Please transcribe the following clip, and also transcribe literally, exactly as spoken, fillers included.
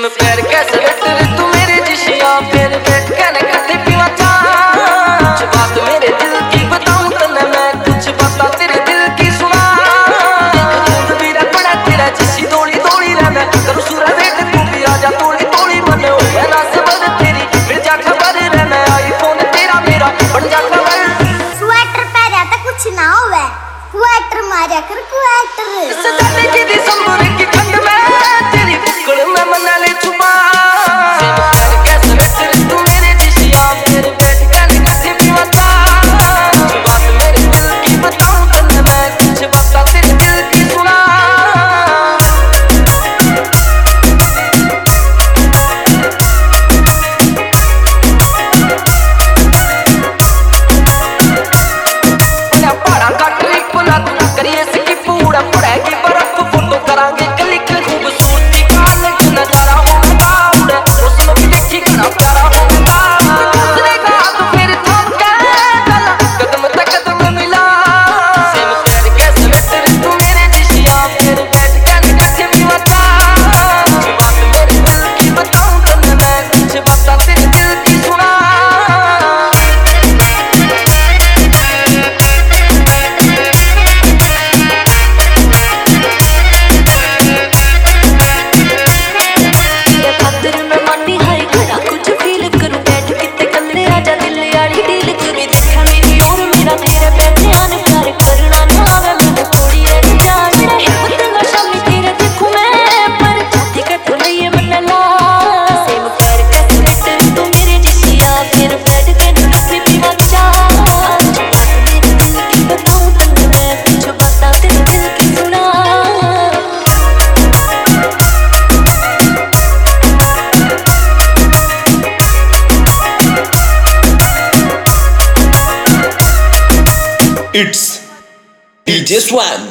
Same पैर कैसे better तू मेरे जिशिया फिर बैठ के न कथे पीवा चाह कुछ बात मेरे दिल की बताऊं तने मैं कुछ बात तेरे दिल की सुना दूध भी रखना तेरा जिसी दौड़ी दौड़ी रहना करूं सूरा वेट तू भी आजा तोड़ी तोड़ी मन हो गया ना सबर तेरी मिल जा खबर रहना आईफोन तेरा मेरा बन जा खबर स्वेटर पहना तो कुछ ना होवे क्वार्टर मारा कर क्वार्टर सजाने की दिसंबर की ठंड में तेरी बुक्कड़ में मना ले छुपा सेम पैर कैसे बेटर तू मेरे जिशिया फिर बैठ के न कथे पीवा चाह कुछ बात मेरे दिल की बताऊं तने मैं कुछ बात तेरे दिल की सुना पड़ा का ट्रिप ना तू करिए सकी पूरा पड़ेगी बर्फ फोटो करांगे क्लिक खूबसूरती का अलग नजारा होगा उड़े उसमें भी देखी करा प्यारा होगा दूसरे का तो फिर थाम के चला कदम तक कदम मिला सेम पैर कैसे बेटर तू मेरे जिशिया फिर बैठ के न कथे पीवा चाह कुछ बात मेरे दिल की बताऊं तने मैं कुछ बात तेरे दिल की सुना It's D J Swan.